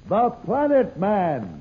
The Planet Man.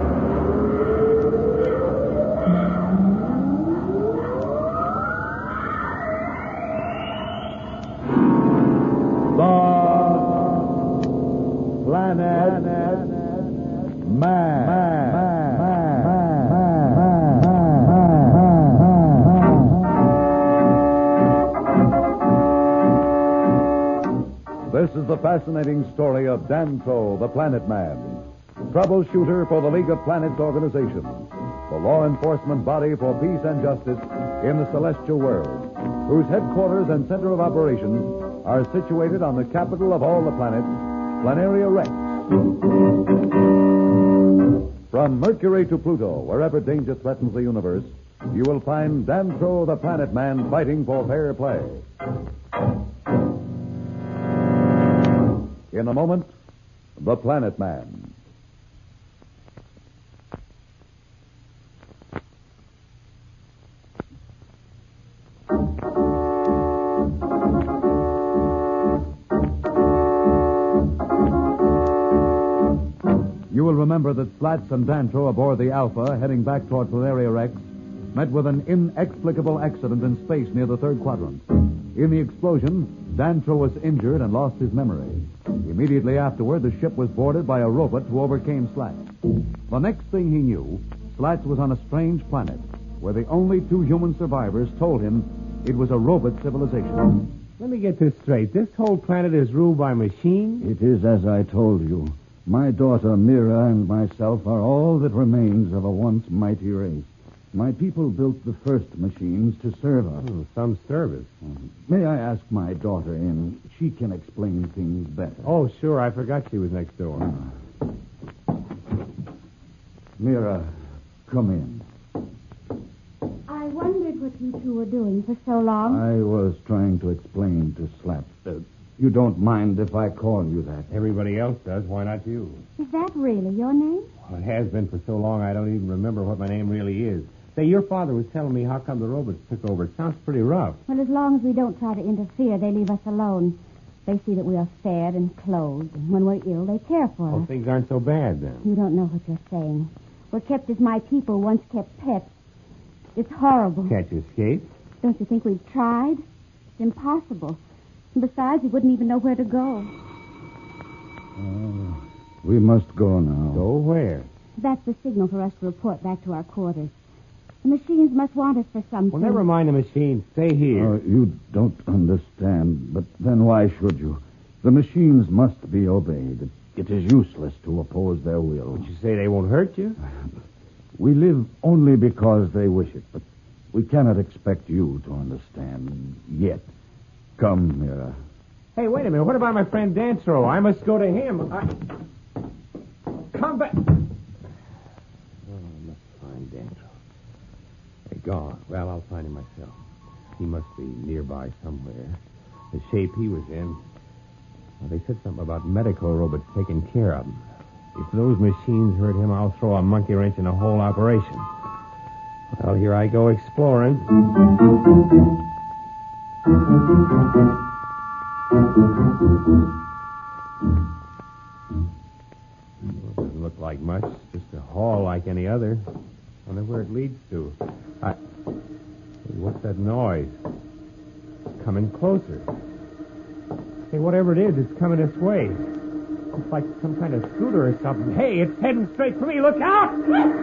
This is the fascinating story of Dantro, the Planet Man, troubleshooter for the League of Planets organization, the law enforcement body for peace and justice in the celestial world, whose headquarters and center of operations are situated on the capital of all the planets, Planaria Rex. From Mercury to Pluto, wherever danger threatens the universe, you will find Dantro, the Planet Man, fighting for fair play. In a moment, the Planet Man. You will remember that Slats and Dantro aboard the Alpha, heading back toward Planaria Rex, met with an inexplicable accident in space near the third quadrant. In the explosion, Dantro was injured and lost his memory. Immediately afterward, the ship was boarded by a robot who overcame Slats. The next thing he knew, Slats was on a strange planet where the only two human survivors told him it was a robot civilization. Let me get this straight. This whole planet is ruled by machines? It is as I told you. My daughter Mira and myself are all that remains of a once mighty race. My people built the first machines to serve us. Some service. May I ask my daughter in? She can explain things better. Oh, sure. I forgot she was next door. Mira, come in. I wondered what you two were doing for so long. I was trying to explain to Slap. You don't mind if I call you that? Everybody else does. Why not you? Is that really your name? Well, it has been for so long I don't even remember what my name really is. Say, your father was telling me how come the robots took over. It sounds pretty rough. Well, as long as we don't try to interfere, they leave us alone. They see that we are fed and clothed, and when we're ill, they care for Well, us. things aren't so bad, then. You don't know what you're saying. We're kept as my people once kept pets. It's horrible. Can't you escape? Don't you think we've tried? It's impossible. And besides, we wouldn't even know where to go. We must go now. Go where? That's the signal for us to report back to our quarters. The machines must want us for something. Well, never mind the machines. Stay here. You don't understand, but then why should you? The machines must be obeyed. It is useless to oppose their will. Would you say they won't hurt you? We live only because they wish it, but we cannot expect you to understand yet. Come, Mira. Hey, wait a minute. What about my friend Dantro? I must go to him. Come back. Oh, I must find Dantro. Hey, gone. Well, I'll find him myself. He must be nearby somewhere. The shape he was in. Well, they said something about medical robots taking care of him. If those machines hurt him, I'll throw a monkey wrench in the whole operation. Well, here I go exploring. Well, doesn't look like much. Just a hall like any other. Wonder where it leads to. Hey, what's that noise? It's coming closer. Hey, whatever it is, it's coming this way. It's like some kind of scooter or something. Hey, it's heading straight for me. Look out!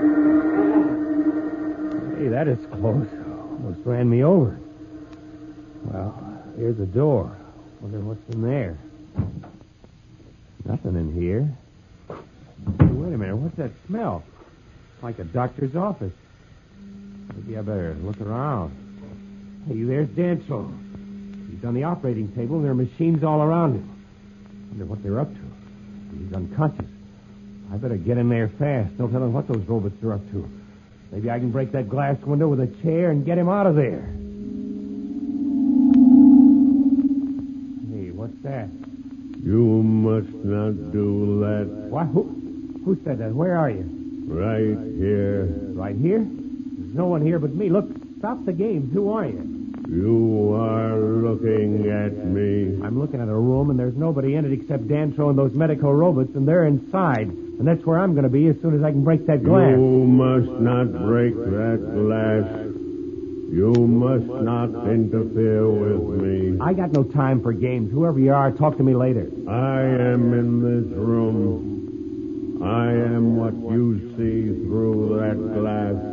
Hey, that is close. Almost ran me over. Well, here's the door. Wonder what's in there. Nothing in here. Hey, wait a minute. What's that smell? Like a doctor's office. Maybe I better look around. Hey, there's Dantro. He's on the operating table, and there are machines all around him. Wonder what they're up to. He's unconscious. I better get in there fast. Don't tell him what those robots are up to. Maybe I can break that glass window with a chair and get him out of there. Hey, what's that? You must not do that. What? Who said that? Where are you? Right here. Right here? There's no one here but me. Look, stop the games. Who are you? You are looking at me. I'm looking at a room, and there's nobody in it except Dantro and those medical robots, and they're inside. And that's where I'm going to be as soon as I can break that glass. You must not break that glass. You must not interfere with me. I got no time for games. Whoever you are, talk to me later. I am in this room. I am what you see through that glass.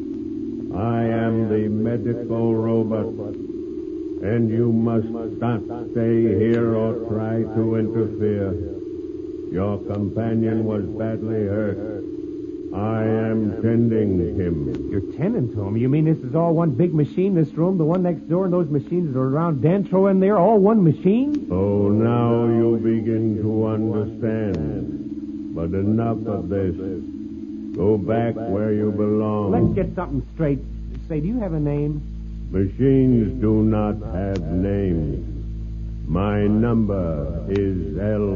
I am the medical robot. And you must not stay here or try to interfere. Your companion was badly hurt. I am tending him. You're tending to him? You mean this is all one big machine, this room, the one next door, and those machines that are around Dantro in there, all one machine? Oh, now you begin to understand. But enough of this. Go back where you belong. Let's get something straight. Say, do you have a name? Machines do not have names. My number is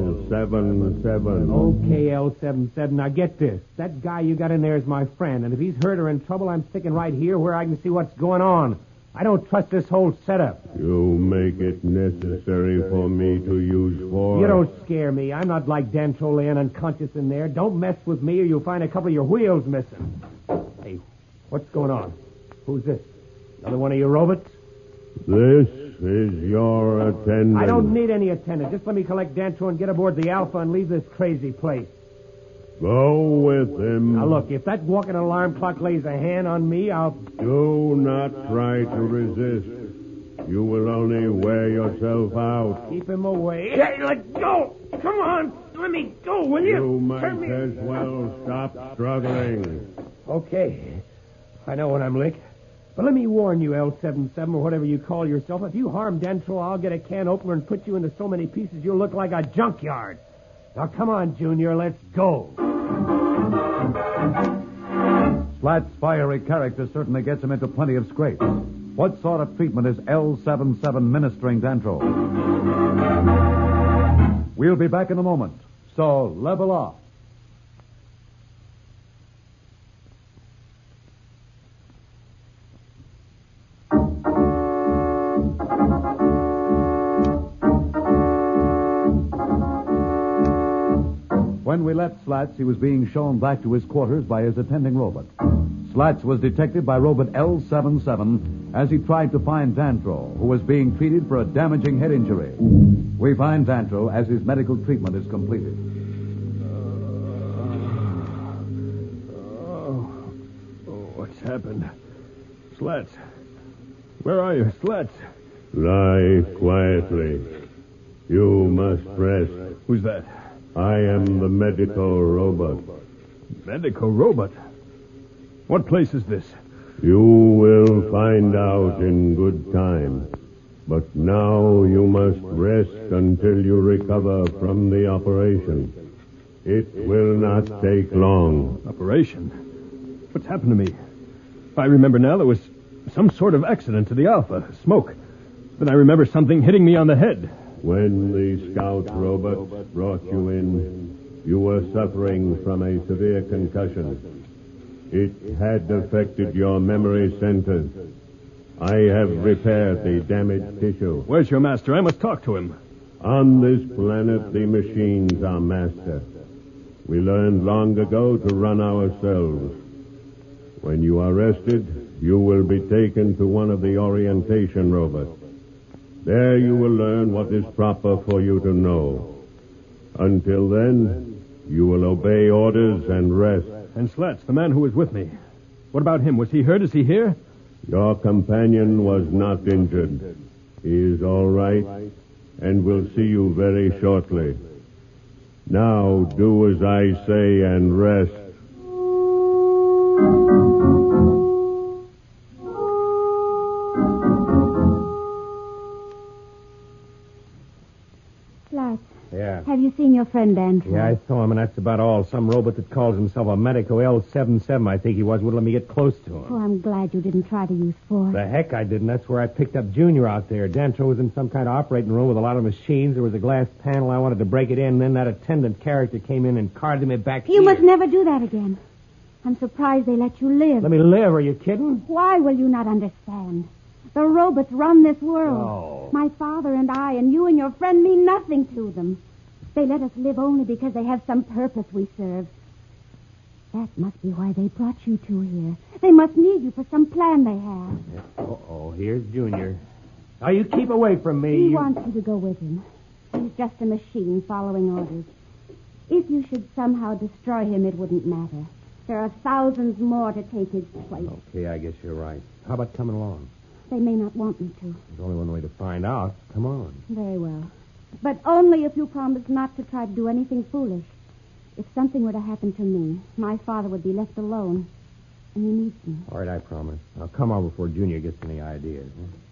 L77. Okay, L77. Now get this. That guy you got in there is my friend, and if he's hurt or in trouble, I'm sticking right here where I can see what's going on. I don't trust this whole setup. You make it necessary for me to use force. You don't scare me. I'm not like Dantro laying unconscious in there. Don't mess with me or you'll find a couple of your wheels missing. Hey, what's going on? Who's this? Another one of your robots? This is your attendant. I don't need any attendant. Just let me collect Dantro and get aboard the Alpha and leave this crazy place. Go with him. Now, look, if that walking alarm clock lays a hand on me, I'll... Do not try to resist. You will only wear yourself out. Keep him away. Hey, let go! Come on! Let me go, will you? You might as well stop struggling. Okay. I know when I'm licked. But let me warn you, L77, or whatever you call yourself, if you harm Dantro, I'll get a can opener and put you into so many pieces you'll look like a junkyard. Now, come on, Junior, let's go. Slat's fiery character certainly gets him into plenty of scrapes. What sort of treatment is L77 ministering Dantro? We'll be back in a moment, so level off. When we left Slats, he was being shown back to his quarters by his attending robot. Slats was detected by robot L77 as he tried to find Dantro, who was being treated for a damaging head injury. We find Dantro as his medical treatment is completed. What's happened? Slats. Where are you, Slats? Lie quietly. You must rest. Who's that? I am the medical robot. Medical robot? What place is this? You will find out in good time. But now you must rest until you recover from the operation. It will not take long. Operation? What's happened to me? I remember now there was some sort of accident to the Alpha. Smoke. Then I remember something hitting me on the head. When the scout robot brought you in, you were suffering from a severe concussion. It had affected your memory centers. I have repaired the damaged tissue. Where's your master? I must talk to him. On this planet, the machines are master. We learned long ago to run ourselves. When you are rested, you will be taken to one of the orientation robots. There you will learn what is proper for you to know. Until then, you will obey orders and rest. And Slats, the man who was with me. What about him? Was he hurt? Is he here? Your companion was not injured. He is all right and will see you very shortly. Now do as I say and rest. Slats, Yeah. have you seen your friend Dantro? Yeah, I saw him, and that's about all. Some robot that calls himself a Medico L77, I think he was, wouldn't let me get close to him. Oh, I'm glad you didn't try to use force. The heck I didn't. That's where I picked up Junior out there. Dantro was in some kind of operating room with a lot of machines. There was a glass panel. I wanted to break it in, and then that attendant character came in and carted me back You here. must never do that again. I'm surprised they let you live. Let me live. Are you kidding? Why will you not understand? The robots run this world. Oh. My father and I and you and your friend mean nothing to them. They let us live only because they have some purpose we serve. That must be why they brought you two here. They must need you for some plan they have. Uh-oh, here's Junior. Now, you keep away from me. He wants you to go with him. He's just a machine following orders. If you should somehow destroy him, it wouldn't matter. There are thousands more to take his place. Okay, I guess you're right. How about coming along? They may not want me to. There's only one way to find out. Come on. Very well. But only if you promise not to try to do anything foolish. If something were to happen to me, my father would be left alone. And he needs me. All right, I promise. Now, come on before Junior gets any ideas.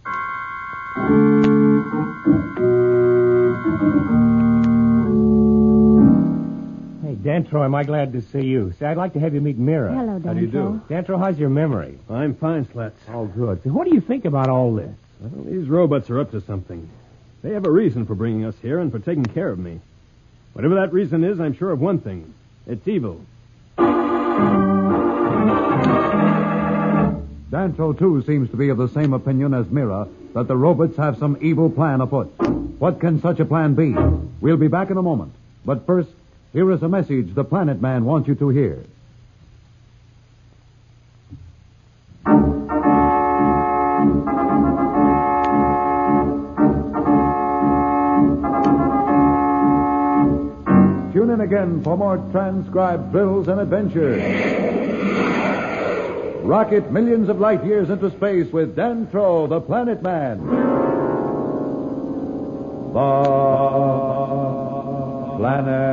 Hey, Dantro, am I glad to see you? Say, I'd like to have you meet Mira. Hello, Dantro. How do you do? Dantro, how's your memory? I'm fine, Slats. Oh, good. So what do you think about all this? Well, these robots are up to something. They have a reason for bringing us here and for taking care of me. Whatever that reason is, I'm sure of one thing. It's evil. Dantro, too, seems to be of the same opinion as Mira, that the robots have some evil plan afoot. What can such a plan be? We'll be back in a moment. But first, here is a message the Planet Man wants you to hear. Tune in again for more transcribed thrills and adventures. Rocket millions of light years into space with Dantro, the Planet Man. The Planet